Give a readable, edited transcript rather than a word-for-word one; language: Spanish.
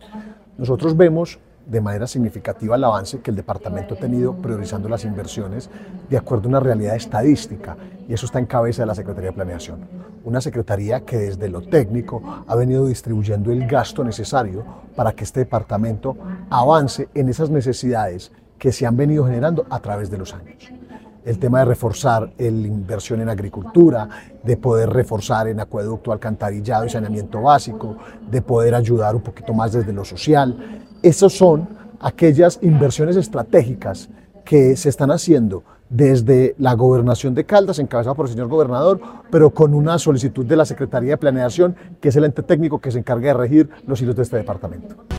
Nosotros vemos de manera significativa el avance que el departamento ha tenido priorizando las inversiones de acuerdo a una realidad estadística, y eso está en cabeza de la Secretaría de Planeación. Una secretaría que desde lo técnico ha venido distribuyendo el gasto necesario para que este departamento avance en esas necesidades que se han venido generando a través de los años. El tema de reforzar la inversión en agricultura, de poder reforzar en acueducto, alcantarillado y saneamiento básico, de poder ayudar un poquito más desde lo social. Esas son aquellas inversiones estratégicas que se están haciendo desde la gobernación de Caldas, encabezada por el señor gobernador, pero con una solicitud de la Secretaría de Planeación, que es el ente técnico que se encarga de regir los hilos de este departamento.